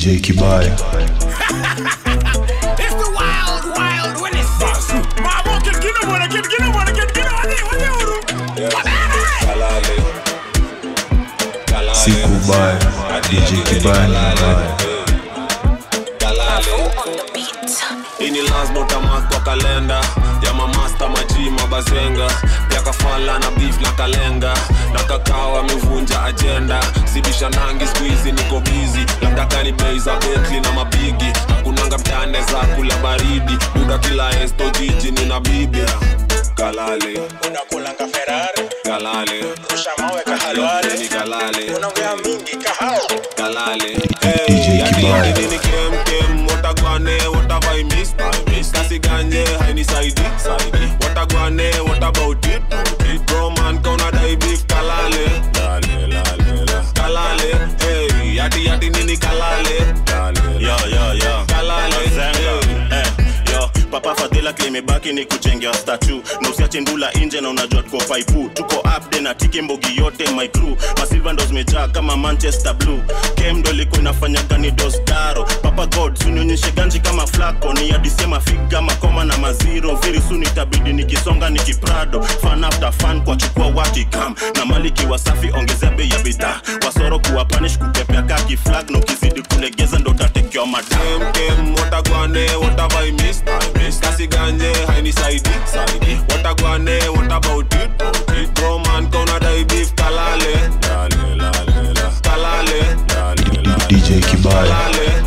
DJ Kibaya. It's the wild, wild Wednesday. Mama, get on it. Siku baya, DJ Kibaya ni mbaya. Ini lazima utamark kwa kalenda ya mamasta majima bazenga pia kafala na beef na kalenga na kakao amevunja agenda sibisha nangi squeeze niko busy labda kani bei za Bentley na mapigi hakunanga mtane za kula baridi muda kila esto jiji nina bibi kalale Unakulanga Ferrari kalale Ushamawe kahalwale ni kalale Unaongea mingi kahao kalale DJ Kibaya. Nini kem watagwane watavai miss kasi ganye haini saidi watagwane what about it bro man kona dai beef kalale kalale hey yati nini kalale yo kalale hey yo papa fadhila klimebaki ni kujengea statue na usiache ndula nje na unajua tuko paipu tuko upde na tiki mbogi yote my crew masilva ndo zimejaa kama Manchester Blue kem ndo liko inafanya gani dostaro papa god sunionyeshe ganji kama flako ni adisema figa makoma na maziro very soon itabidi nikisonga nikiprado fan after fan kwa chukua watikam na maliki wasafi ongezea bei ya bidhaa wasoro kuwa punish kukepea kaki flag no kizidi kulegeza ndo tatekewa madam kem watagwane watavai miss kasi ganye haini saidi watagwane what about it bro man kona dai beef kalale DJ Kibaya.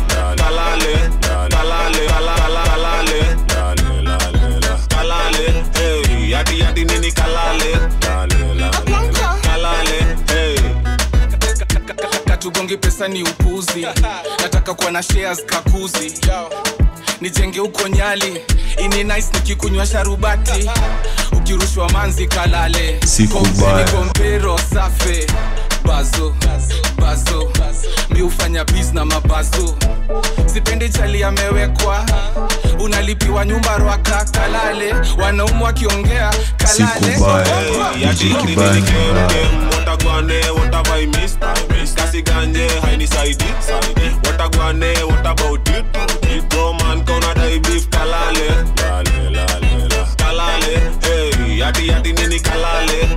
Kalale hey yati nini kalale hey katugongi pesa ni upuzi nataka kuwa na shares kakuzi nijenge uko Nyali ini nice nikikunywa sharubati ukirushwa manzi kalale Siku baya. Kompero safe bazo mi ufanya biz na mabazo sipendi chali amewekwa unalipiwa nyumba rwaka kalale wanaumu wakiongea kalale Siku baya, DJ Kibaya ni mbaya. watagwane watavai miss kasi ganye haini saidi watagwane what about it bro man kona dai beef kalale hey yati nini kalale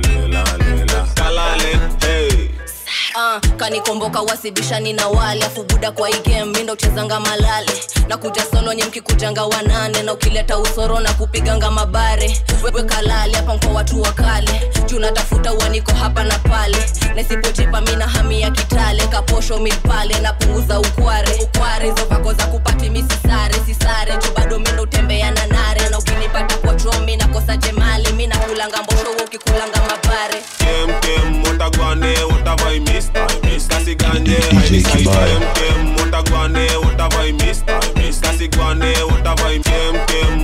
hey kanikomboka wasibishani na wale afu buda kwa hii game mindo uchezanga malale na kuja solo nye mkikujanga wanane na ukileta usoro na kupiganga mabare wewe kalale hapa kwa watu wakale juu natafuta uaniko hapa na pale na sipojipa mina hami ya Kitale kaposho milpale na punguza ukware hizo vako za kupati misisare sisare juu bado mindo utembea na nare na ukinipata kwa chomi na kosa jemali mina kulanga mbosho ukikulanga mabare kem watagwane watavai miss kasi ganye DJ Kibaya. kem watagwane watavai miss kasi gwane watavai kem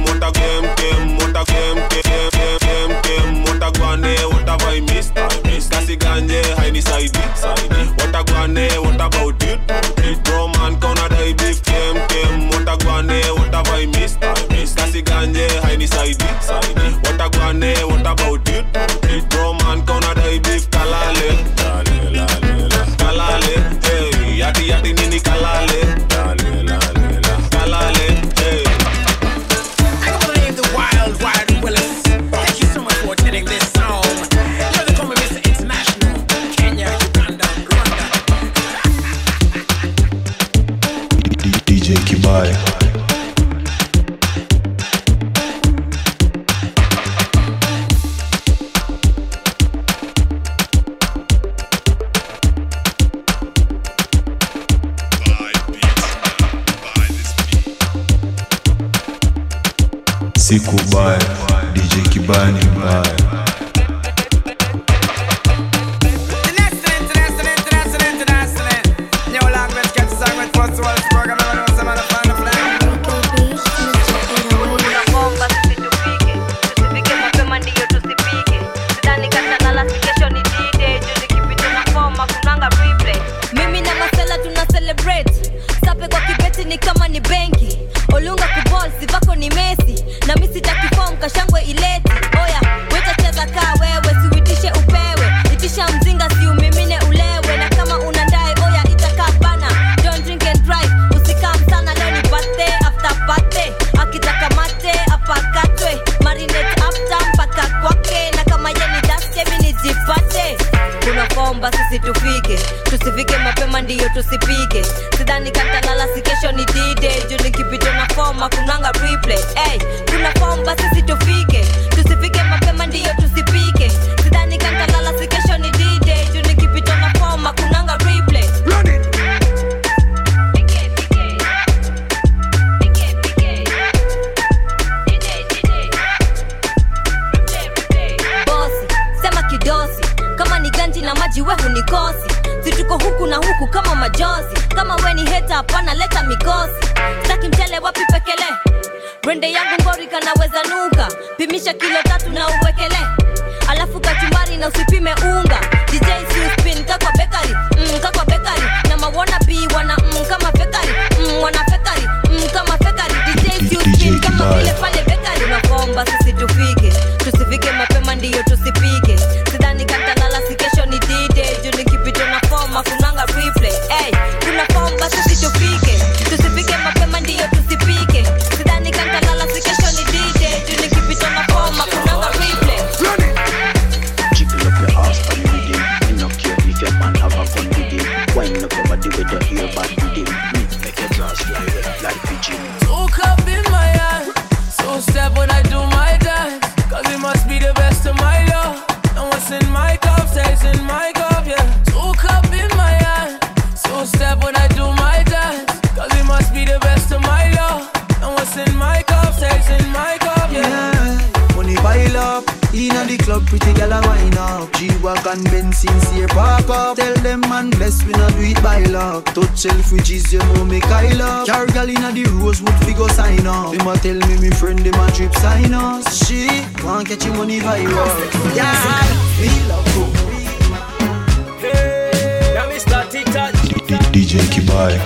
watagwane watavai miss kasi ganye haini saidi watagwane what about it bro man kona dai beef kem watagwane watavai miss kasi ganye haini saidi watagwane what about it bro man kona dai beef kalale hey yati nini kalale hey I believe the wild Willis. Thank you so much for attending this song. You're the coming Mr. International. Kenya, Uganda, Rwanda. DJ Kibaya. Siku baya, DJ Kibaya ni mbaya. New language gets sung with first world's program. Everyone knows I'm on the flag. Unaomba tusipige mapema ndiyo tusipige sidani katanala kesho ni D-Day juu nikipita na koma kunanga replay mimi na masela tuna celebrate sape kwa kibeti ni kama ni benki olunga kuball sivako ni Messi na mimi sitakifom kashangwe ileti oya weta cheza kaa wewe siwitishe upewe itisha mzinga si umimine ulewe na kama unandai oya itakaa bana don't drink and drive sisi tufike. Tusifike mapema ndiyo tusipike. Sidhani kantalala si kesho ni D-Day. Juu nikipita na form kunanga replay. Hey, kuna form basi sisi tufike. Tusifike mapema ndiyo tusipike. Sidhani kantalala si kesho ni D-Day. Juu nikipita na form kunanga replay. Run it. Kama ni ganji na maji we hunikosi. Situko huku na huku kama majozi. Kama we ni heta hapana leta mikosi. Sitaki mchele wapi pekele. Brende yangu ngori kanaweza nuka. Pimisha kilo 3 na uwekele. Alafu kachumbari na usipime unga. DJ si spin kakwa bakery. Kakwa bakery. Na mawana bi wana kama bakery. Wana bakery. Kama bakery. DJ si spin kama vile pale bakery. Unakomba sisi tufike. Tusifike mapema ndiyo tusipike. Sidhani kantalala si kesho ni D-Day. Juu nikipita na form kunanga replay. Hey, kuna form basi sisi tufike. Tusifike mapema ndiyo tusipike. Sidhani kantalala si kesho ni D-Day. Juu nikipita na form kunanga replay. Jiggle up your ass and with him. I don't care if your man have a fun with him. Wind up your body with your ear bad with him. Make your jaw slide like pigeon. Took up in my hand. So step when I do my dance. Cause it must be the best of my love. And what's in my cup stays in my cup, yeah. Took up in my hand. So step when I do my dance. Cause it must be the best of my love. And what's in my cup stays in my cup, yeah. Money pile up, in the club, pretty girl a wine up. G-Wagon, Benz, sincere park up. Tell them man bless, we not do it by luck. Touch selfridges, you know me Kyle up. Car girl in the Rosewood, fi go sign up. Them a tell me friend, them a drip sign us. She want catch your money viral. Yeah, me love you. Hey, now me start TikTok. DJ Kibaya.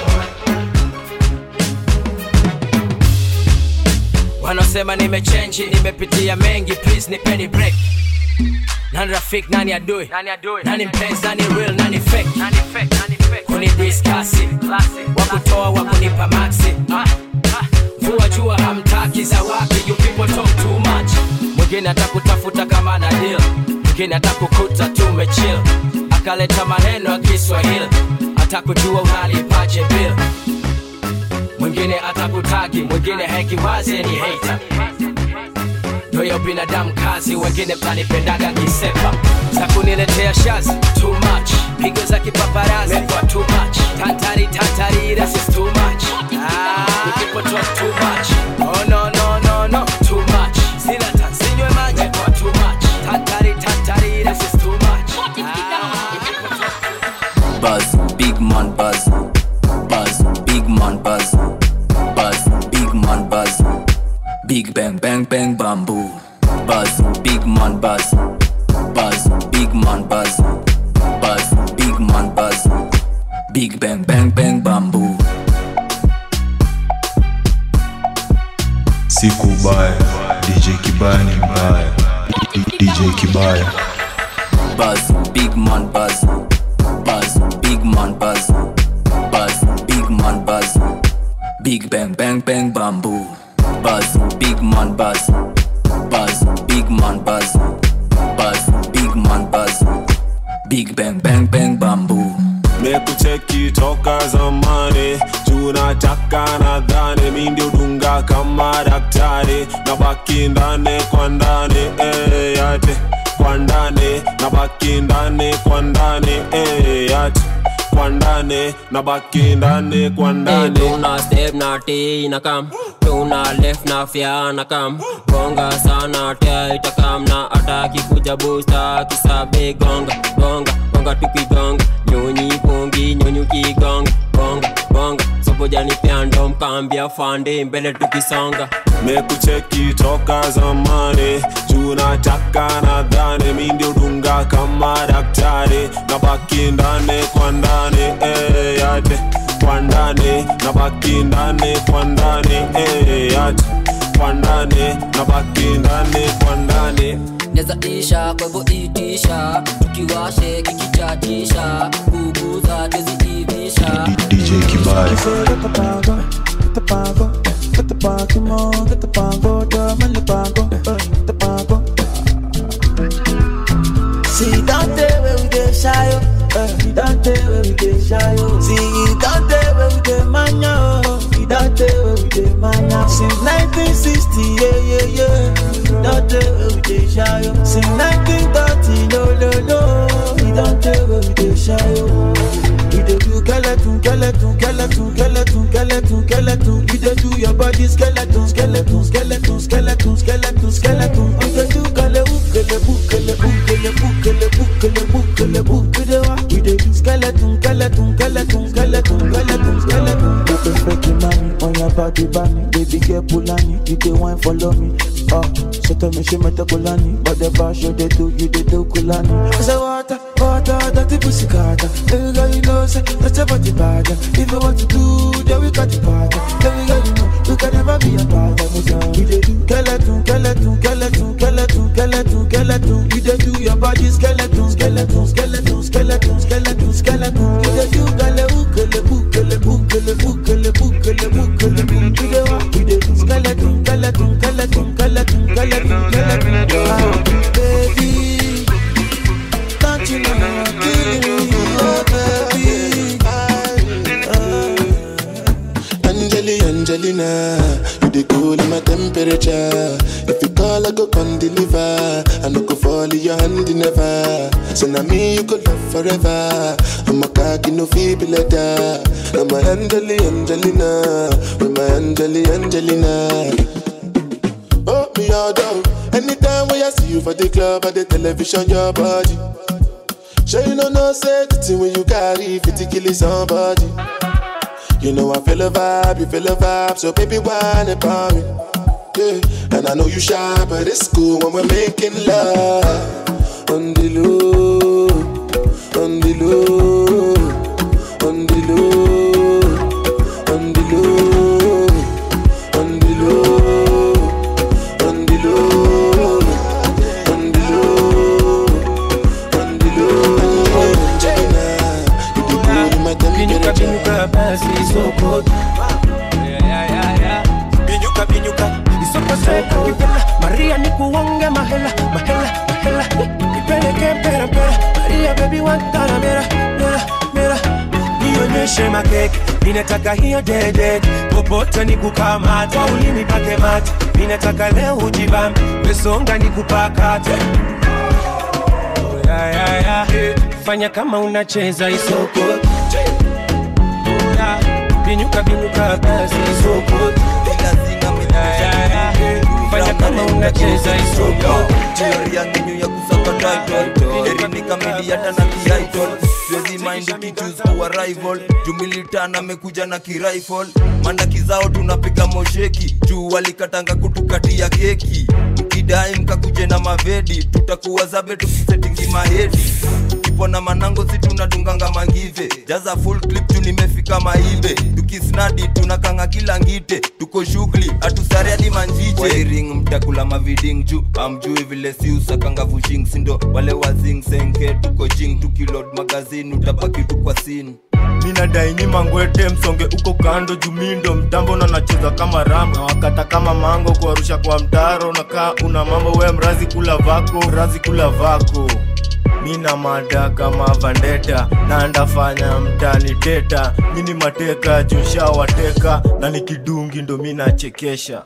Wanasema nimechange, nimepitia mengi, please nipeni break. Nani rafiki, nani adui? Nani mpenzi, nani real, nani fake? Kuni discussi, wakutoa, wakunipa maxi. Vua jua hamtaki za wapi, you people talk too much. Mwingine atakutafuta kama na deal. Mwingine atakukuta tumechill. Akaleta maneno ya Kiswahili. Atakujua unalipaje bill. Mwingine atakutagi, mwingine heki wazi ni hater. Ndoyo binadamu kazi, wengine mtanipendaga kisepa. Sakuniletea shazi, too much. Pigo za kipaparazi, kwa too much. Tantari, this is too much. You people talk too much. Oh no, too much. Sina tansinywe maji, kwa too much. Tantari, this is too much. Buzz, big man buzz. Buzz, big man buzz. Buzz, big man buzz. Big bang bang bang bamboo. Buzz, big man buzz. Buzz, big man buzz. Buzz, big man buzz. Big bang bang bang bamboo. Siku baya, DJ Kibaya ni mbaya. DJ Kibaya. Buzz, big man buzz. Buzz, big man buzz. Buzz, big man buzz. Big bang bang bang bamboo. Buzz, big man buzz. Buzz, big man buzz. Buzz, big man buzz. Big bang bang bang bamboo. Mekucheki toka zamani, tunataka nadhani mi ndio dunga kama daktari. Nabaki ndani kwa ndani, yate kwa ndani. Nabaki ndani kwa ndani, yate kwa ndani. Nabaki ndani kwa ndani. Tuna step na T na kam, tuna left na fya na kam. Gonga sana tia itakam na ataki kuja booster. Kisabe gonga, gonga, gonga tukigonga. Nyonyi pongi, nyonyu kigonga. Gonga, gonga, sopo jani piando mkambia fande mbele tukisonga. Mekucheki toka zamani, tunataka nadhani mi ndio dunga kama daktari. Nabaki ndani kwa ndani, yate kwa ndani. Nabaki ndani kwa ndani, yate kwa ndani. Nabaki ndani kwa ndani. Neza isha kwa hivyo itisha. Tukiwashe kikichatisha. Kuguza tuziivisha. DJ Kibaya. Get the pago, mo, get the pago, dame le pago, get the pago. See that day where we get shy, He don't tell where we dey shy, oh. See, he don't tell where we dey mania, oh. He don't tell where we dey mania. Since 1960, yeah. He don't tell where we dey shy, oh. Since 1930, no. He don't tell where we dey shy, oh. We dey do skeleton. We dey do your body skeleton. We dey do skeleton. You can fake your money on your body, bunny. Baby girl Pulani, you dey wine follow me. So tell me she met a Kulani, but the bar show they do Kulani. I say water, dirty pussy carter. Every girl you know say that's your body bad. If you want to do, then we got the part. Every girl you know you can never be a part. We dey do skeleton. We dey do your body skeleton. We dey do baby, don't you know I'm killing me, oh baby. Angelina, you the cool in my temperature. If you call, I go come deliver. I no go fall in your hand never. So now me you could love forever. I'm a cocky no feeble letter. I'm a Angelina, with my Angelina. Oh me all down. Anytime when I see you for the club or the television, your body. Sure you know say the thing when you carry 50 kill somebody. You know I feel a vibe, you feel a vibe, so baby whine about me. Yeah, and I know you shy, but it's cool when we're making love. On the low, on the low, on the low, on the low, on the low, on the low, on the low, on the low. Angelina, you the cool in my temperature. It's so good. Yeah. Binyuka. It's so good. Maria nikuonge mahela. Nipeleke pera. Maria baby wantana mera. Nionyeshe makeke. Ninataka hiyo dede. Popote nikukamata. Ulimi pake mate. Ninataka leo ujibambe. Mesonga nikupakate. Yeah. Fanya kama unacheza isoko. Binyuka basi isoko. Fanya kama unacheza isoko. Theory yangu ya kusaka title. Eri kamili hata na title. Siwezi mind kitus kuwa rival. Jumilitana amekuja na kirifle. Mandaki zao tunapiga mosheki. Juu walikatanga kutukatia keki. Mkidai mkakuje na mavedi. Tutakuwa zabe tukisetingi mahedi. Kipo na manango si tunadunganga mangive. Jaza full clip tu nimefika maibe. Tukisnadi tunakanga kila ngite. Tuko shughuli atusare hadi manjije. Wiring mtakula maviding juu. Amjui vile si usakanga vushing sindo. Wale wazing senke tuko jing. Tukilord magazine utabaki tu kwa scene. Mina daini mangwete msonge uko kando jumindo. Mtambo na nacheza kama ram. Na wakata kama mango kuarusha kwa mtaro. Naka una mambo we mrazi kula vako. Mina mada kama vandeta. Na ndafanya mtani teta. Mini mateka jusha wateka. Na nikidungi ndo mina chekesha.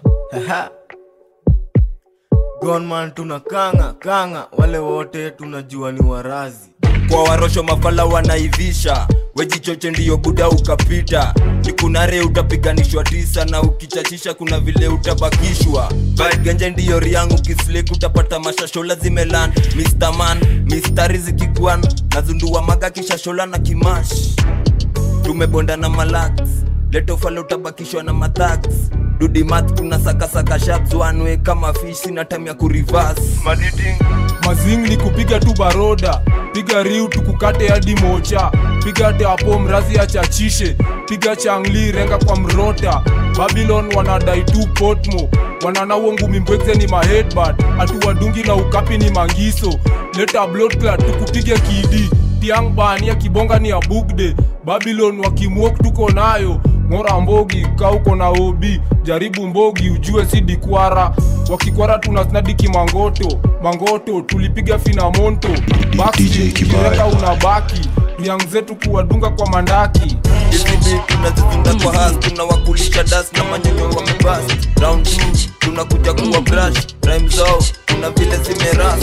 Gunman tunakanga. Wale wote tunajua ni warazi. Kwa warosho mafala wanaivisha. Weji choche ndiyo buda ukapita. Nikunare utapiganishwa tisa. Na ukichachisha kuna vile utabakishwa. Bad genje ndiyo riangu kisleku. Utapata mashashola zimeland. Mr. Man, mistari zikiguan. Nazunduwa maga kishashola na kimash. Tumebonda na malax. Leto fala utabakishwa na mathags. Dudi mat kuna saka sharps one way kama fish. Sina time ya kureverse. Mazing ni kupiga tu baroda. Piga riu tukukate hadi mocha. Piga hapo mrazi achachishe. Piga changli renga kwa mrota. Babylon wanadai tu potmo. Wanana ngumi mbwekze ni maheadbutt. Atu wadungi na ukapi ni mangiso. Leta blood clot tukupige kidi. Tiang bani ya kibonga ni ya bugde. Babylon wakimwok tuko nayo. ngora mbogi kauko na obi jaribu mbogi ujue si dikwara wakikwara tunasnadiki mangoto tulipiga fina monto DJ Kibaya unabaki yang zetu kuwadunga kwa mandaki hivi tunazizunda kwa has tunawakulisha dust na manyonyo wamebas round 2 tunakuja kuwa brush rhyme zao kuna vile zimeras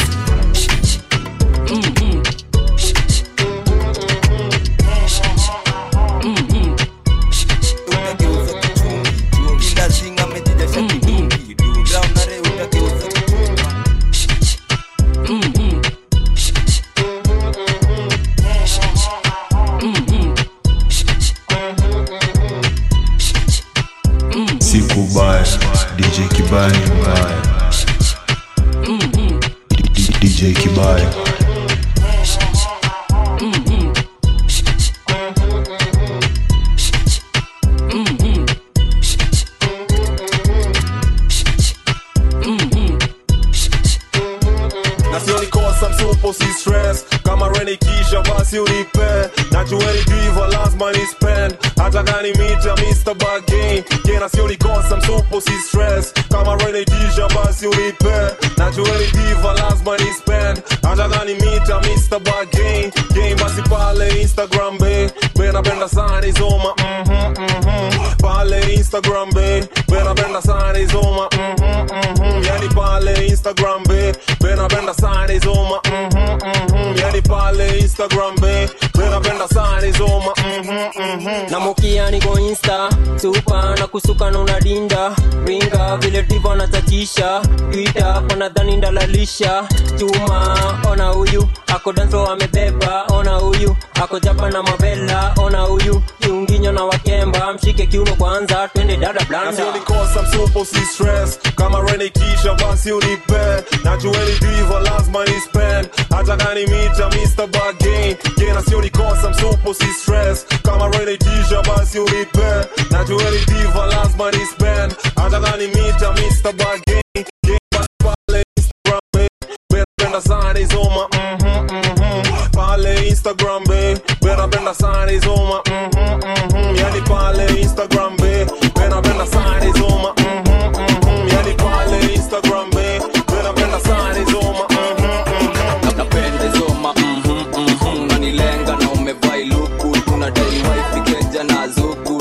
Sikubaya DJ Kibaya ni mbaya DJ Kibaya si stress kama Rene Kisha basi unipe najueni diva lazima ni spend hata gani mita Mr. Bargain kena sioni kosa msupo si stress kama Rene Kisha basi unipe najueni diva lazima ni spend hata gani mita Mr. Bargain game basi pale Instagram be napenda sana izoma pale Instagram be napenda sana izoma yani pale Instagram be napenda sana izoma yani pale Instagram be napenda sana izoma na mokia niko Insta super na kusuka na unadinda ringa vile diva na tatisha Twitter pana dhani ndalalisha chuma ona huyu ako danso amebeba ona huyu ako japa na mavela ona huyu kiunginyo na wakemba mshike kiuno kwanza twende dada blanda nasioni kosa msupo si stress kama Rene Kisha basi unipe najueni diva lazima ni spend hata gani mita Mr. Bargain kena sioni kosa msupo si stress kama Rene Kisha basi unipe najueni diva lazima ni spend hata gani mita Mr. Bargain kena pale Instagram napenda sana izoma pale Instagram napenda sana izoma yani pale Instagram napenda sana izoma yani pale Instagram napenda sana izoma napenda izoma unanilenga na umevai luku tunadai wifi keja na zuku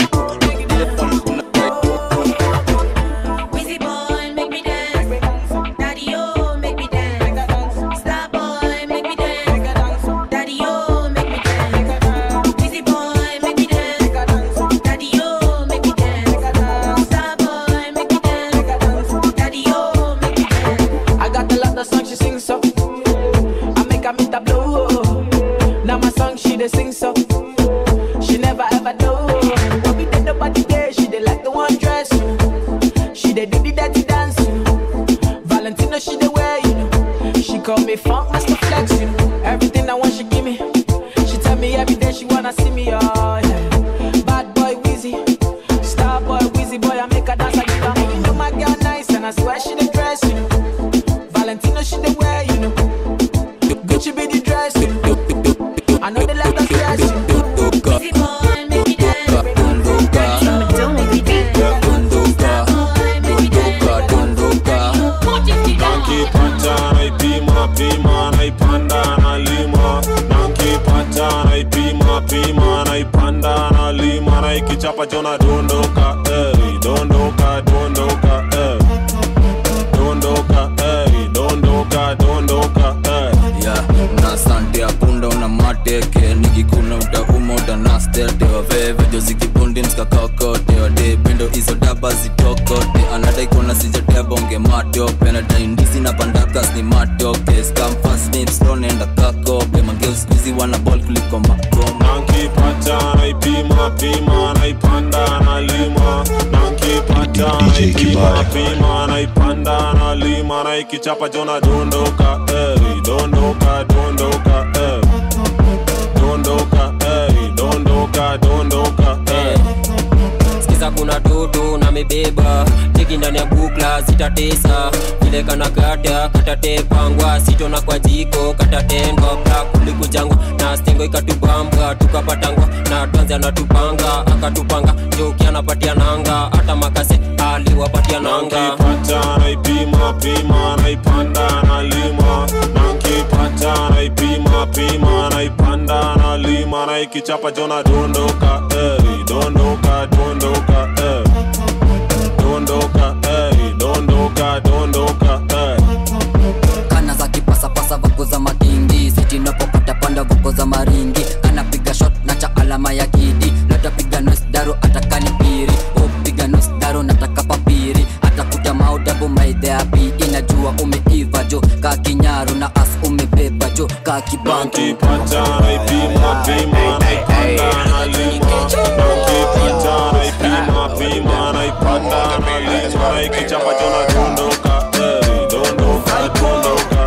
Wizzy boy make me dance, daddy oh make me dance, star boy make me dance, daddy oh make me dance, Wizzy boy make me dance, daddy oh make me dance, star boy make me dance, daddy oh make me dance. I got a lot of songs she sings so I make her meet a blow. Now my song she dey sing so she never ever know. But we did nobody there, she dey like the one dress. She dey do the dirty dance. Valentino she dey wear, you know. She call me Funk Master Flex, you know. Everything I want she give me. She tell me every day she wanna see me, oh yeah. Bad boy Wizzy, star boy Wizzy boy, I make her dance, I give her. And you know my girl nice, and I swear she dey dress, you know. Valentino she dey wear, you know. Gucci be the dress, you know. I know they like the dress, you know. Wizzy boy make me dance, don't make me dance, star boy make me dance. Nankipata naipima naipanda nalima nankipata naipima naipanda nalima naikichapa jona dondoka dondoka dondoka yeah na sante apunda una mateke nikikuna utauma utanastete waveve jozikibundi mskakakote wade pendo izo daba zitokote anadai kona sijatebonge matope nadai ndizi na pandakas ni matoke skampas nipsronenda kakope mangeuskuizi wana bol kuliko makoma nankipata naipima naipanda nalima nankipata naipima naipanda nalima naikichapa jona dondoka dondoka dondoka dondoka Skiza kuna toto na mebeba teki ndani ya bukla zitatesa vile kana katatepangwa sitona kwa jiko katatendwa bra kulikujangwa na stengo ikatubamba tukapatangwa na tanzi anatupanga akatupanga joki pima naipanda na lima na nkipata naipima pima naipanda na lima na ikichapa jona dondoka dondoka dondoka dondoka dondoka dondoka kana za kipasapasa voko za makingi siti napopata panda voko za maringi kana piga shot na cha alama ya kidi lota piga noise daro atakani piri piga noise daro nataka papiri atakuja maudabu maidheapi inajua umeiva jo ka kinyaru na as umebeba jo ka kibantu pata naipima pima naipanda na lima na nkipata naipima pima naipanda na lima na ikichapa jona dondoka dondoka dondoka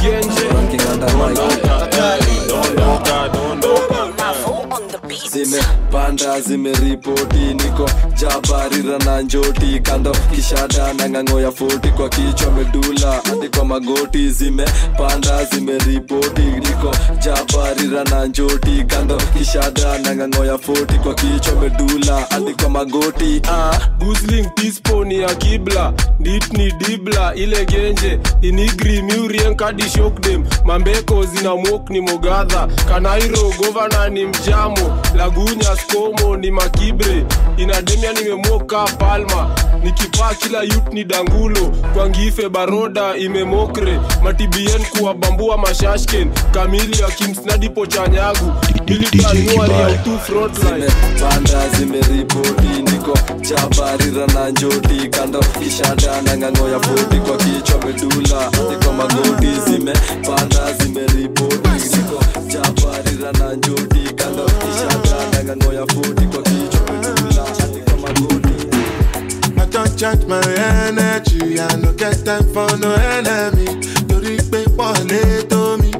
zimepanda zimeripoti niko jabarira na njoti kando kishada na ng'ang'o ya 40 kwa kichwa medula hadi kwa magoti zimepanda zimeripoti niko jabarira na njoti kando kishada na ng'ang'o ya 40 kwa kichwa medula hadi kwa magoti Gusling tisponi ya kibla dit ni dibla ile genje inigri miurien kadi shokdem mambeko zina mwok ni mogadha kanairo governor ni mjamo lagunya skomo ni makibre inademia nimemoka palma nikipaa kila youth ni dangulo kwa ngife baroda imemokre matibien kuwa bambua mashashken kamili ya kimsnadi pochanyagu militanuari ya utu frontline panda zimeripoti niko jabarira na njoti kando kishada na ng'ang'o ya 40 kwa kichwa medula niko magoti zimepanda zimeripoti niko jabarira na njoti kando kishada na ng'ang'o ya 40 kwa kichwa medula niko magoti. I don't charge my energy, I no get time for no enemy. Tori pe pole to me.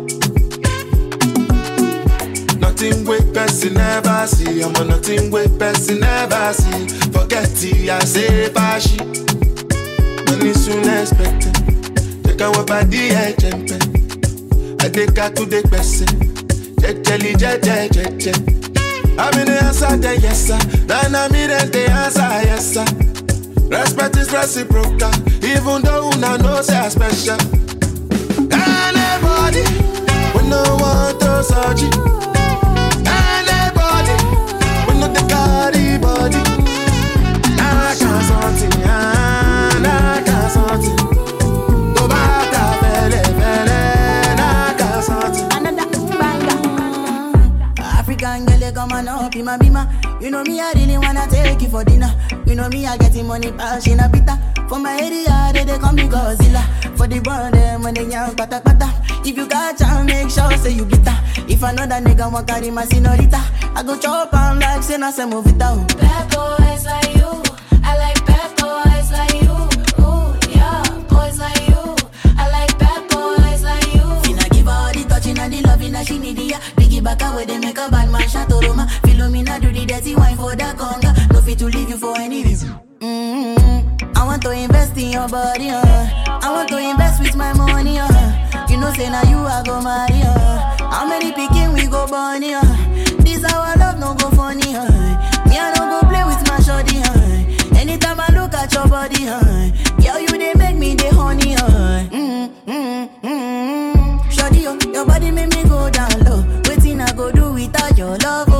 Nothing with person never see, I'm on nothing with person never see. Forget it, I say fashi. Money soon expected. Take our body, I jump. I take her to the person. Jelly, je. I'm in the answer, the yes sir. Then I'm in the answer, yes sir. Respect is reciprocal, even though una know say I special. Anybody, we no want to search it. Anybody, we no the carry body. I can't something, I can't something. Go back to bele, I can't something. Another banger. African girl, come on up in my bima. You know me, I really wanna take you for dinner. You know me, I getting money, passion a pita. For my area, they call me Godzilla. For the brand, them when they young, pata pata. If you got chance, make sure say you bitter. If another nigga want carry my senorita, I go chop on like say na se move it down. Bad boys like you, I like bad boys like you. Ooh, yeah, boys like you, I like bad boys like you. Finna give her all the touching and the loving that she need, yeah. Piggy back away, they make a bad man shato Roma. Philomena do the dirty wine for the conga. No fit to leave you for any reason. I want to invest in your body, I want to invest with my money, You know say now you I go marry, How many picking we go born, This our love no go funny, Me I don't go play with my shorty, Anytime I look at your body, Girl you they make me the honey, Shorty, your body make me go down low. Waiting I go do without your love,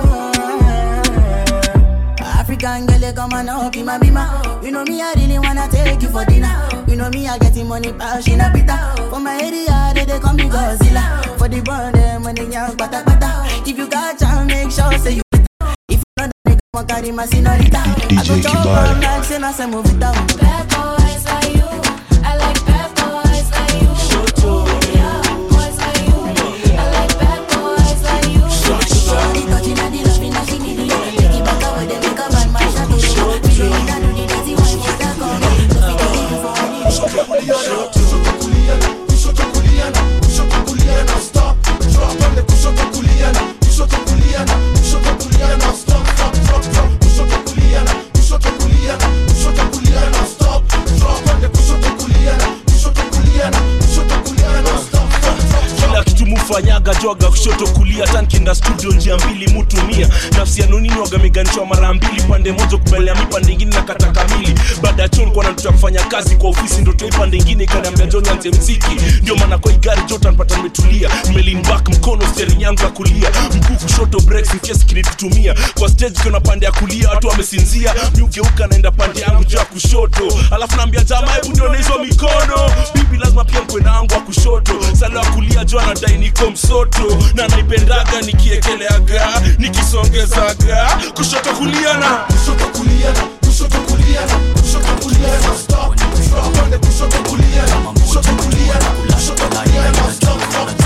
African girl, come on up in my bima. You know me, I really wanna take you for dinner. You know me, I getting money, passion a pita. For my area, they call me Godzilla. For the brand, them when they young, pata pata. If you got chance, make sure say you. If you not, they want carry my senorita. I go chop on like say na se move it down. Bad boys like you, I like bad boys like you. Yeah, boys like you, I like bad boys like you. Shorty touching and the loving that she need, Take it back away, they make a bad man shot to the show. We don't need to do the dirty wine for the conga. No fit to leave you for any Stop, drop on the kushoto kuliana, kushoto kuliana, stop, drop, kushoto kuliana, stop, napendaga joga kushoto kulia tankienda studio njia mbili mutumia nafsi ya nonini wagameganishwa mara mbili pande moja kubelea mipande ingine na kata kamili baada ya chon kwa natuta kufanya kazi kwa ofisi ndo toi pande ingine ikaniambia John anze mziki ndio maana kwa igari jota nipata nimetulia nimelin back mkono steering yangu ya kulia mguu kushoto breaks in case kinitutumia kwa stage kuna pande ya kulia watu wamesinzia miugeuka naenda pande yangu juu ya kushoto alafu naambia jamaa hebu nione hizo mikono bibi lazima pia mkwe na yangu wa kushoto sala ya kulia juu anadai niko msoto na naipendaga nikiekeleaga nikisongezaga kushoto kulia na kushoto kulia na kushoto kulia na kushoto kulia na stop pande kushoto kulia na kushoto kulia na kushoto kulia na stop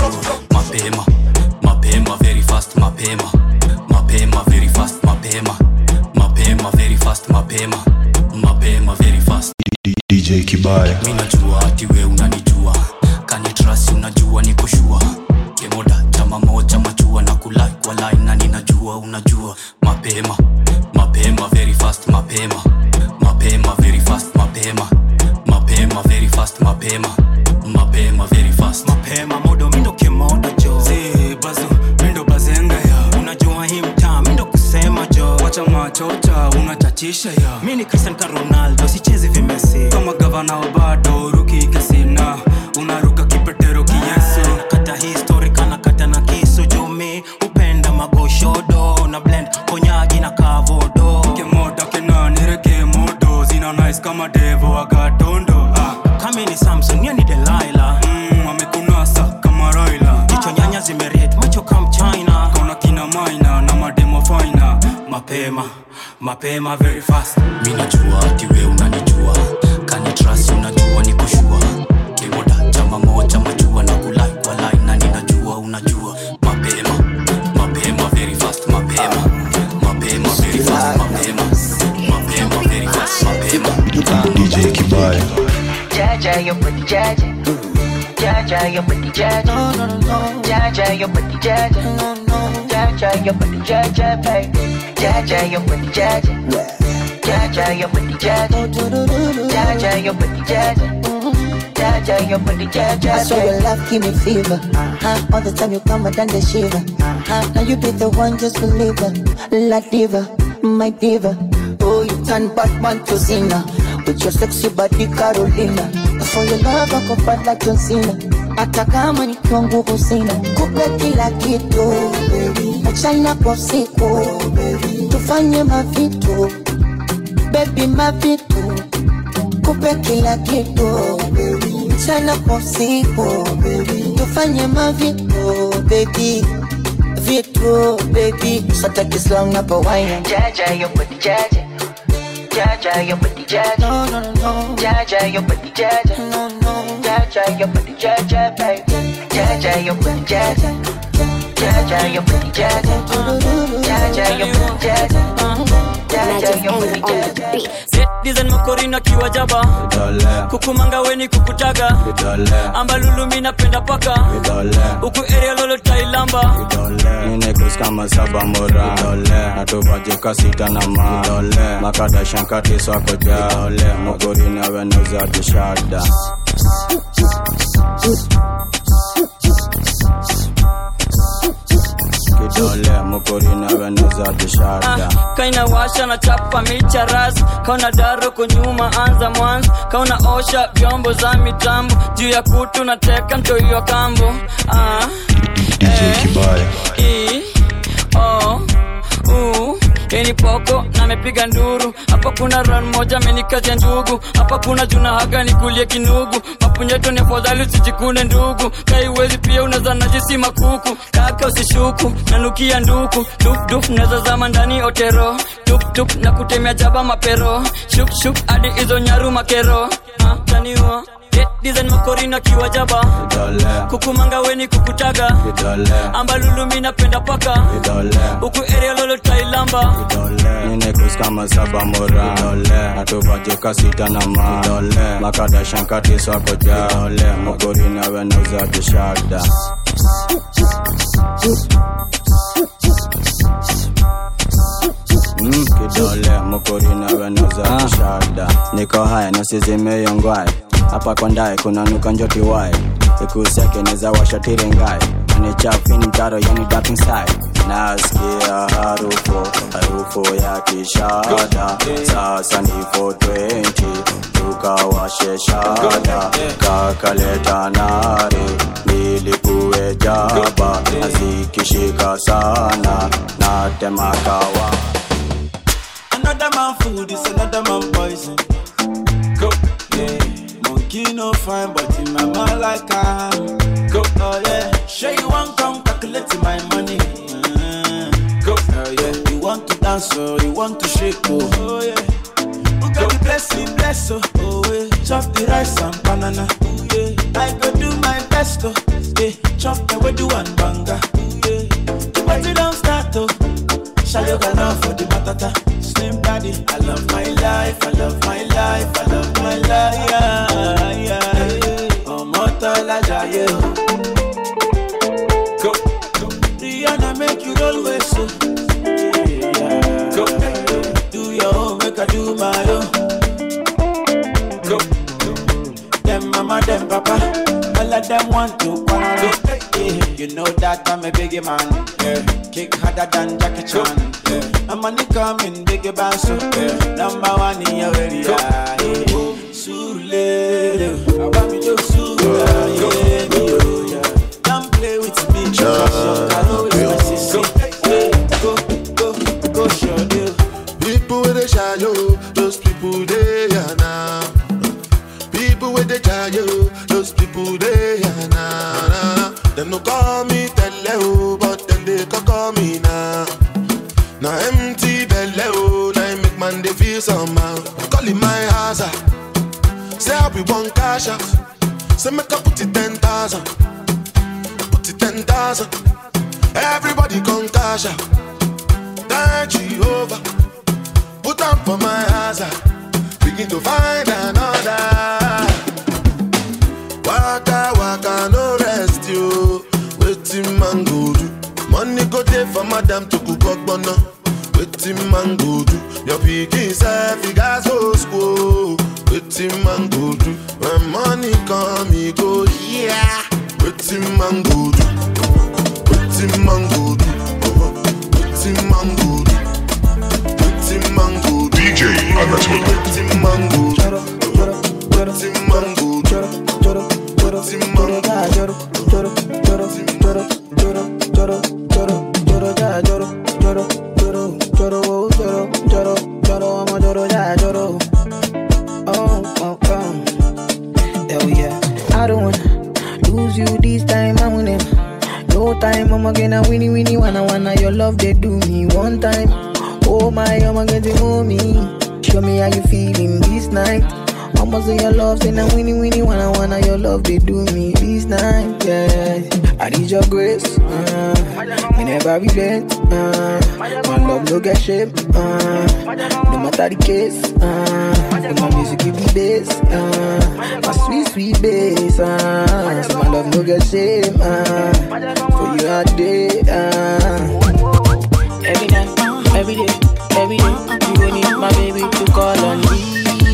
mapema mapema very fast mapema mapema very fast mapema mapema very fast mapema mapema very fast DJ Kibaya mimi najua ati wewe unanijua kani trust unajua niko sure kemoda chama moja machua na kulike kwa line na ninajua unajua mapema mapema very fast mapema mapema very fast mapema mapema very fast mapema mapema very fast mapema modo mindo kemoda jo si bazo mindo bazenga ya unajua hii mtaa mindo kusema jo wacha machocha unatatisha ya mimi ni Cristiano Ronaldo sichezi vimesi kama gavana bado ruki kasina unaruka kipetero kiyesu nakata history kana kata na kisu jumi upenda magoshodo na blend konyagi na kavodo kemoda kenani reke modo zina nice kama devo agatondo kama ni Samson ya ni Delilah amekunasa kama Raila jicho nyanya zimeret macho kama China kuna kina maina na mademo fina mapema mapema very fast mimi najua ati wewe unanijua kani trust unajua niko sure kemoda chama moja machua na kulike kwa line na ninajua unajua mapema mapema very fast mapema mapema very fast mapema mapema very fast mapema DJ Kibaya Jaja your body jaja Jaja your body jaja no no no Jaja your body jaja no no Jaja your body jaja baby Jaja your body jaja Jaja your body jaja Jaja your body jaja Jaja your body jaja I swear your love give me fever all the time you come and the shiver now you be the one just believe it La diva my diva oh you turn Batman to Cena with your sexy body Carolina for your love I go bad like John Cena hata kama nikiwa nguvu sina kupe kila kitu achana kwa siku tufanye mavitu baby mavitu kupe kila kitu achana kwa siku tufanye mavitu baby vitu baby sata kislang na pa wine Jaja your body jaja Jaja your body jaja no no no Jaja your body jaja no no Jaja your body jaja baby Jaja your body jaja Jaja your body jaja Jaja your body jaja Jaja your body jaja Set design makorina kiwa jaba kukumanga weni kukutaga amba lulu mina penda paka uku area lolo tailamba Ninekus kama saba mora Natubajuka sita na ma Makada shankati swako ja Mogorina wenuza bishada Kidole mukorina wenuza bishada kaina washa na chapa micha ras kauna daro kunyuma anza mwanzo kauna osha vyombo za mitambo juu ya kutu na teka mtoiwa kambo DJ Kibaya Eni poko na mepiga nduru hapa kuna run moja amenikazia njugu hapa kuna juna haga nikulie kinugu mapunyeto ni afadhali usijikune ndugu kaiwezi pia unaza najisi makuku kaka usishuku nanukia nduku duf duf naza zama ndani otero tup tup na kutemea jaba mapero shuk shuk hadi hizo nyaru makero taniwa design makorina kiwa jaba kukumanga weni kukutaga amba lulu mina penda paka uku area lolo tailamba Ninekus kama saba mora Natubajuka sita na ma Makada shankati swako ja Mogorina wenuza bishada Kidole mukorina wenuza bishada Niko haya nusizime yongwae hapa kwa ndae kuna nuka njoti wae Siku seke neza washa tirengae ni chafu ni mtaro yani dark inside. Nasikia harufu ya kishada. Sasa ni 420 tukawashe shada. Kakaleta nare nilikuwe jaba. Azikishika sana natema kawa. Another man food is another man poison. Go, yeah. Monkey no fine, but in my mind like I'm. Go, oh yeah. Sure you want come calculate my money. Go, oh yeah. You want to dance or you want to shake, oh yeah. Who got the blessing, bless oh yeah. Chop the rice and banana, oh yeah. I go do my best, oh yeah. Chop the way do one banga, oh yeah. The party don't start, oh. Shayo gana for the matata. Slim daddy, I love my life, I love my life, I love my life, yeah, yeah. Oh, Motola Jaye. Go, go. Rihanna make you roll with so. Yeah. Go, do your own, make I do my own. Go, them mama, them papa, all of them want to quarrel. Yeah. You know that I'm a biggie man, yeah. Kick harder than Jackie Chan, yeah. I'm money coming, biggie band, so yeah. Number one in your area, yeah. Sule, I want me to Sule, yeah. Don't play with me, go, show you. People with the shadow, those people they are now. People with the shadow, those people they are now. Them no call me Teleo, but then they call me now. Now empty belly, now make man they feel somehow. Calling my house, say I be one cash out. Say make I put it 10,000, put it 10,000. Everybody come cash out. Thank you over, put on for my house. Begin to find another. Waka waka no rest you. Waiting man go do. Money go there for madam to cook up bono. Waiting man go do. Your pikin self you guys go school. Waiting man go do. When money come he go yeah. Waiting man go do. Waiting man go do. Waiting man go do. Waiting man go do. DJ Anatoly. Waiting man go do. Waiting man go do. I don't wanna lose you this time, I'm winning. No time, I'm again, I'm winning, wanna your love, they do me one time. Oh my, I'm getting homie. Show me how you feeling this night. Almost in your love, saying I'm winning, wanna your love, they do me this night, yeah. I need your grace, me never relent, my love no get shame, no matter the case, my music give me bass, my sweet, sweet bass, so my love no get shame, for you all day, every night, every day, you gon' need my baby to call on me.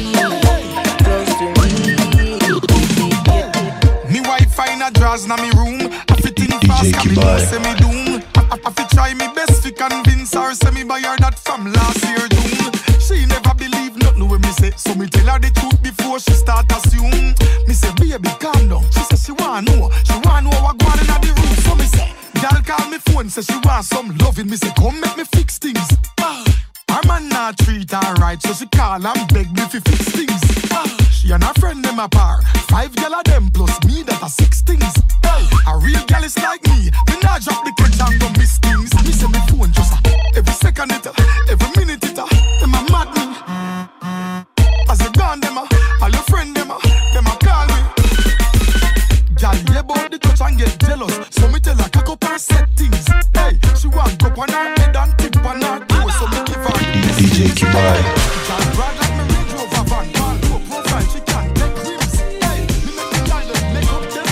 Draws na me room, I fit in fast, can me know say me doom. I fit try me best to convince her, say me buy her that from last year June. She never believe nothing when me say, so me tell her the truth before she start assume. Me say baby calm down, she say she wanna know what going on in the room. So me say, girl call me phone, say she want some loving. Me say come make me fix things. Her man not treat her right, so she call and beg me fi fix things. She and her friend them apart, 5 gyal of them plus me that are 6 things. A real gyal is like me not drop the catch and go miss things. Me say me phone just every second it, every minute it, them a mad me. As you gone them all your friend them a call me. Gyal hear about the touch and get jealous, so me tell her cock up her set things. Hey, she want go on her head and tip on her toe, so me give her DJ Kibai.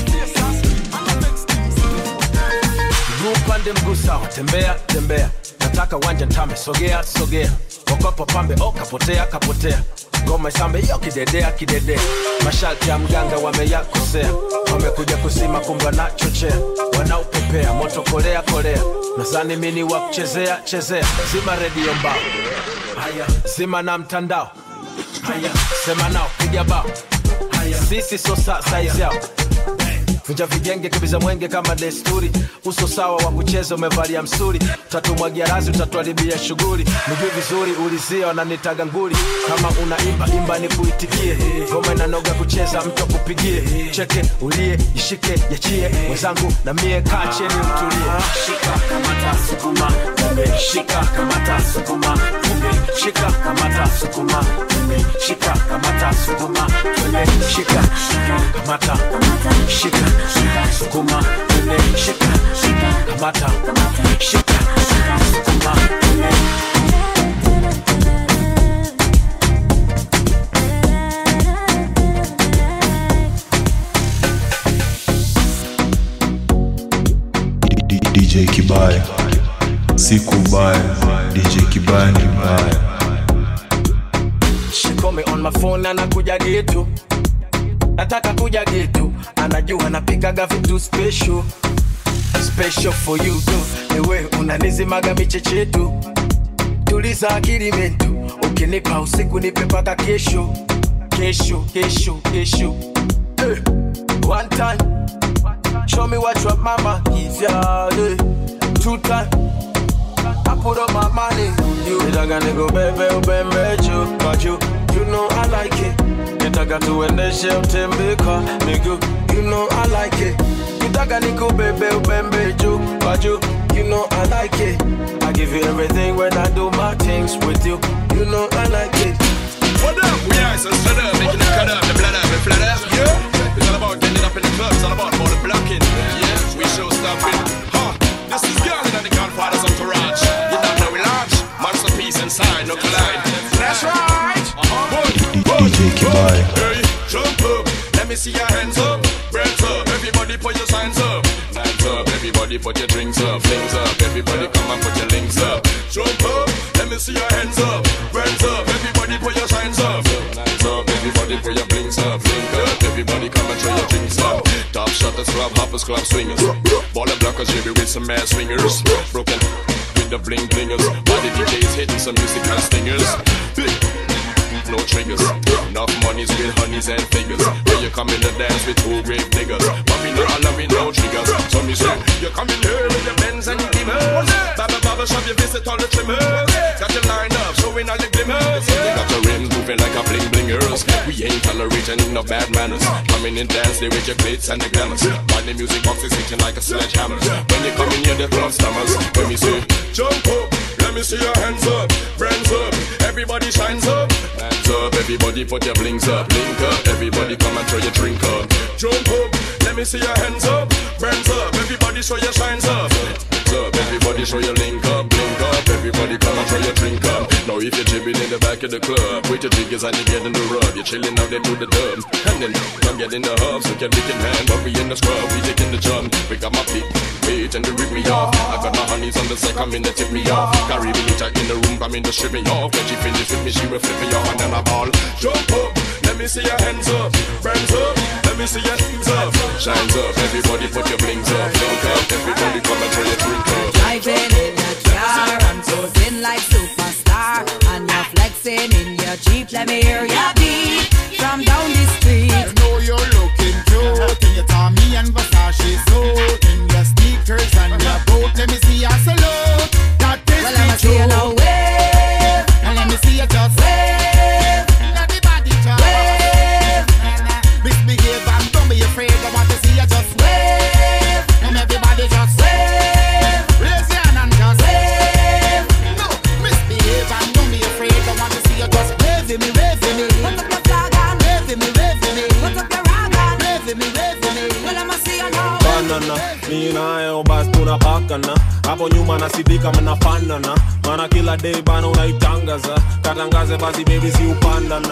Them go south, tembea, nataka wanja ntame, sogea sogea, wakopo pambe kapotea kapotea, ngoma isambe yo kidedea kidedea, masharti ya mganga wameyakosea, wamekuja kusima kumba na chochea, wanaupepea moto kolea kolea, nazani mini wa kuchezea chezea, zima redio mbao, haya zima na mtandao, haya sema nao piga bao, haya sisi so size yao, vunja vigenge kibiza mwenge kama desturi, uso sawa wa kucheza umevalia msuri, utatumwagia razi utatuharibia shughuli, mjui vizuri ulizia wananitaga nguli, kama unaimba imba ni kuitikie, ngoma inanoga kucheza mtu akupigie, cheke ulie ishike yachie, wenzangu na mie kaa cheni mtulie, shika kamata sukuma kumbe, shika kamata sukuma kumbe, shika kamata sukuma kumbe, shika kamata sukuma kumbe, shika kamata shika sukuma kumbe, shika kamata shika sukuma kumbe. DJ Kibaya, siku baya, DJ Kibaya ni mbaya. She call me on my phone na nakuja getu, nataka kuja getu, anajua napikaga vitu special, special for you too, ewe unanizimaga michechetu, tuliza akili mentu, ukinipa usiku nipe paka kesho, kesho, kesho, kesho. One time, show me what your mama gives ya, two time, I put up my money, you nitaka niko bebe ubembe juu, but you know I like it, nitaka tuendeshe utembeka, nigga, you know I like it, nitaka niko bebe ubembe juu, but you know I like it, I give you everything when I do my things with you, you know I like it. What up? We are so stood up, making it cut up, the blood up, and flat up, yeah. It's all about getting up in the club, it's all about the blocking, yeah. We show stopping, this is Garland and the Godfathers of Taraj. You don't know we launch, masterpiece inside, no collide. That's right. DJ Kibaya. Hey, jump up, let me see your hands up, brands up, everybody put your signs up. Hands up, everybody put your drinks up, flings up, everybody come and put your links up. Jump up, let me see your hands up, brands up, everybody put your signs up. Hands up, everybody put your blinks up, link up, everybody come and throw your drinks up. Top shutters, club hoppers, club swingers, baller blockers, JB with some mad swingers, broken with the bling blingers, body DJs hitting some musical stingers. No triggers, enough money's with honeys and figures. Where you come in the dance with two grave diggers, but we not all with no triggers. So me say, you come in here with your Benz and your Beamers, Baba shop, you visit all the trimmers. Got your line up, showing all the glimmers. You got your rims moving like a bling blingers. We ain't tolerating no bad manners. Coming in dance, they with your glitz and the glamours. While the music box is hitting like a sledgehammer. When you come in here, the club stammers. When me say, jump up, let me see your hands up, brands up, everybody shines up. Hands up, everybody put your blinks up, link up, everybody come and throw your drink up. Jump up, let me see your hands up, brands up, everybody show your shines up. Hands up, everybody show your link up, everybody come and throw your drink up. Now if you're jibbing in the back of the club, with your jiggers and you get in the rub, you're chilling out there to the dub. And then come get in the hub, so can lick in hand, but we in the scrub, we taking the jump. We got my big weight and they rip me off. I got my honeys on the side, come in to tip me off. Carry me later in the room, come in to strip me off. When she finish with me, she will flip me off and then I ball. Jump up, let me see your hands up, brands up, let me see your hands up. Shines up, everybody put your blings up, link up, everybody come and throw your drink up. Driving in your car and posing like superstar, and you're flexing in your Jeep. Let me hear your beat from down the street. I know you're looking cute in your Tommy and Versace suit, in your sneakers and your boat. Let me see your salute. That is well, I'ma see you now wave, and let me see you just wave. Everybody just wave. Misbehave and don't be afraid. I want to see you just wave, and everybody just wave. Raise your hand and just wave. No, misbehave and don't be afraid. I want to see you just wave me, wave me. Put up your flag and wave me, wave me. Put up your rag and wave me, wave me. Well, I'ma see you now. Banana, mimi nayo basi tunapakana. Hapo nyuma nasidika mnafanana. Maana kila day bana unaitangaza. Katangaze basi baby si upandana.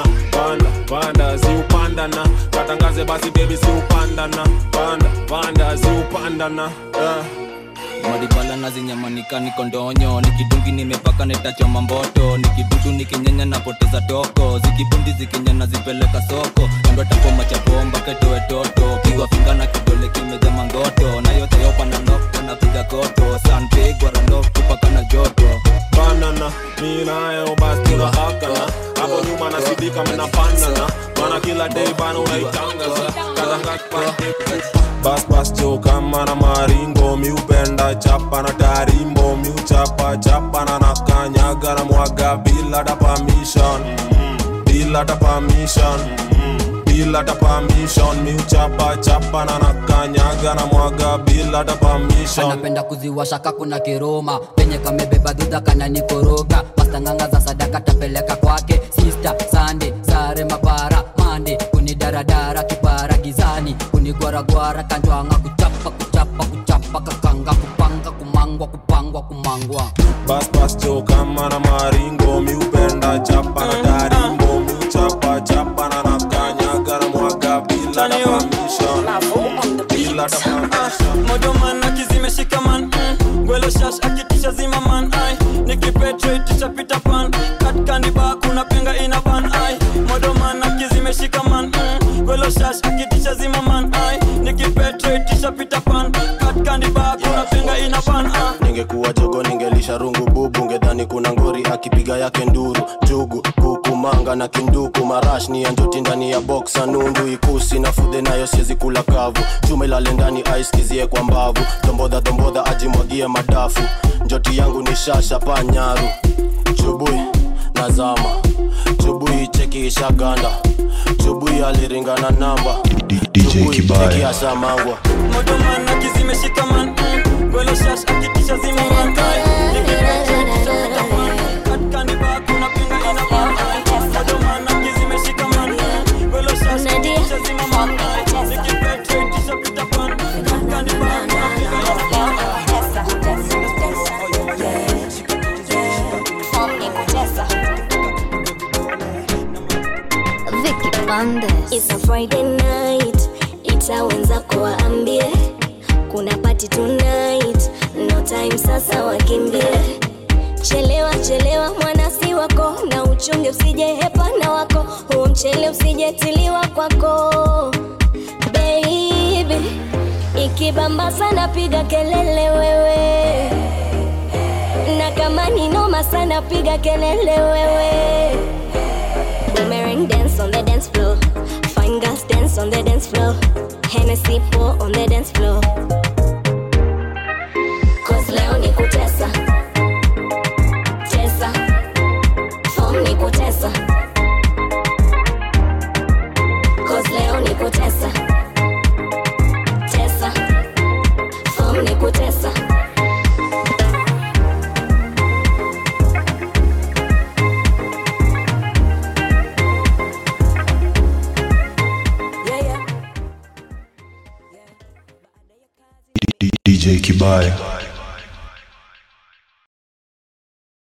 Panda si upandana. Katangaze basi baby si upandana. Panda si upandana. maribala na zinyamanika niko ndonyo nikidungi nimepaka netachoma mboto nikidudu nikinyenya napoteza toko zikibundi zikinyana zipeleka soko ndo tapoma cha bomba ketoe toto pigwa finga na kidole kimeza mangoto na yote yopa na nokta na piga koto sandpig warandok tupaka na joto banana ninayo basi na hakana hapo nyuma nasidika mna panana maana kila day bana unaitangaza kadanga kwa bas cho kama na maringo miupenda chapa na tarimbo miuchapa chapa na nakanyaga na mwaga bila da permission bila da permission bila da permission miuchapa chapa na nakanyaga na mwaga bila da permission anapenda kuziwasha kakuna kiroma penye kamebeba dudha kana nikoroga pasta nganga za sadaka tapeleka kwake sister Sunday sare mapara mande kunidaradara kipara gizani kunigwaragwara kanjwanga kuchapa kakanga kupanga kumangwa bas cho kama na maringo miupenda chapa na tarimbo miuchapa chapa na nakanyaga na mwaga bila da permission bila da permission modoman akizimeshika man gwelo shash akitisha zima man ai nikipetrate tisha pita pan katkani ba kuna penga ina ban ai modoman akizimeshika man gwelo shash akitisha zima man ai nikipetrate tisha pita pan katkani ba kuna penga ina ban ai ningekuwa jogo ningelisha rungu bubu ngedhani kuna ngori akipiga yake nduru jugu kukumanga na kinduku marash ni anjoti ndani ya boxa nundu ikusi na fude nayo siezi kula kavu chuma ilale ndani ice kizie kwa mbavu dombodha ajimwagie madafu njoti yangu ni shasha panyaru chubui nazama chubui cheki ishaganda chubui aliringana namba DJ Kibaya kiasa mangwa modoman akizimeshika man gwelo shash akitisha zima man ai nikipetrate tisha pita pan katkani ba kuna penga ina ban ai modoman akizimeshika man gwelo shash akitisha zima man ai nikipetrate tisha pita pan katkani ba kuna penga ina ban It's a Friday night, itawenza kuwaambie kuna party tonight, no time sasa wakimbie. Chelewa mwana si wako, na uchunge usije hepana wako, huo mchele usije tiliwa kwako. Baby, ikibamba sana piga kelele wewe, na kama ni noma sana piga kelele wewe. Boomerang dance on the dance floor, fine girls dance on the dance floor, Hennessy pour on the dance floor. Cause leo ni kutesa, tesa, form ni kutesa. Cause leo ni kutesa, tesa, form ni kutesa. DJ Kibaya